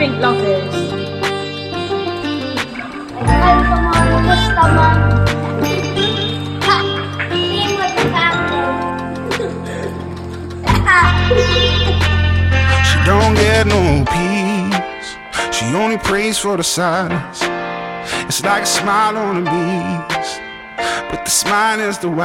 think love is? She don't get no peace. She only prays for the silence. It's like a smile on a beast, but the smile is the